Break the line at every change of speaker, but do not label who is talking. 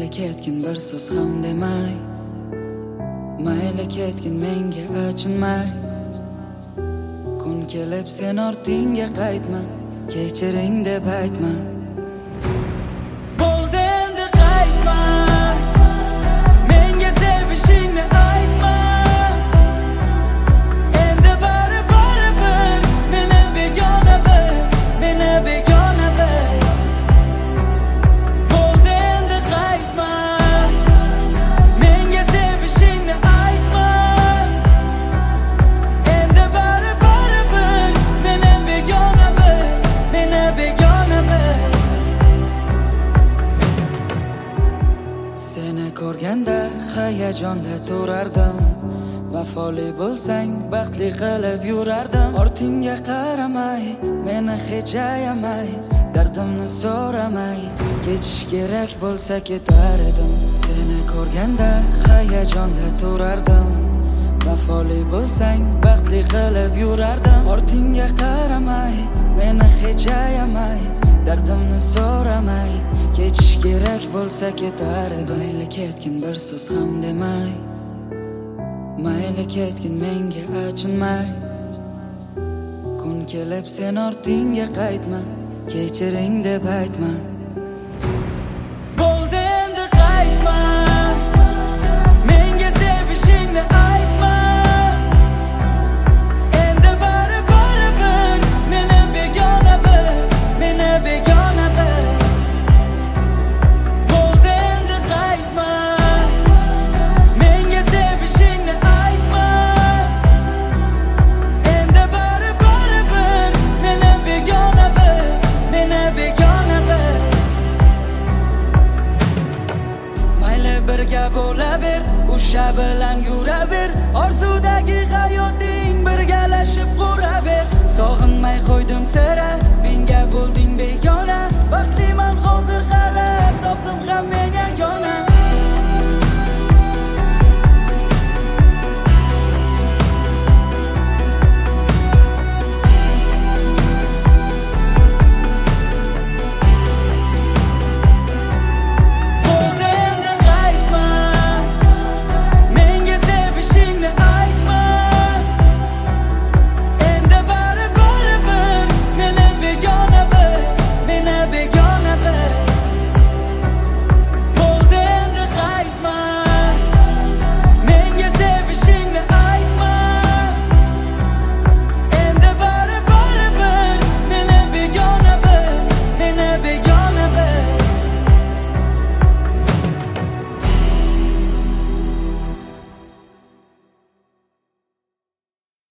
mayli ketgin bir so'z ham demay, mayli ketgin menga achinmay. Kun kelib sen ortingga qaytma, kechiring deb aytma. Bo'ldi endi qaytma, menga sevishingni aytma. Endi baribir meni begona bil, meni begona bil. Bo'ldi endi qaytma, menga sevishingni aytma. Endi baribir meni begona bil, meni begona bil. Seni ko'rganda hayajonda turardim, vafoli bo'lsang baxtli qilib yurardim. Ortingga qaramay, meni hech ayamay, dardimni so'ramay, ketish kerak bo'lsa ketar edim. Seni ko'rganda hayajonda turardim, vafoli bo'lsang baxtli qilib yurardim. Ortingga qaramay, meni hech ayamay, dardimni so'ramay, ketish kerak bo'lsa ketar edim. Mayli ketgin bir so'z ham demay, mayli ketgin menga achinmay. Kun kelib sen ortingga qaytma, kechiring deb aytma. Bo'ldi endi qaytma, menga sevishingni aytma. Endi baribir meni begona bil, meni begona bil. Bo'ldi endi qaytma, menga sevishingni aytma. Endi baribir meni begona bil, meni begona bil. Mayli birga bo'laver, o'sha bilan yuraver. Orzudagi hayoting birgalashib quraver. Sog'inmay qo'ydim sira, menga bo'lding begona.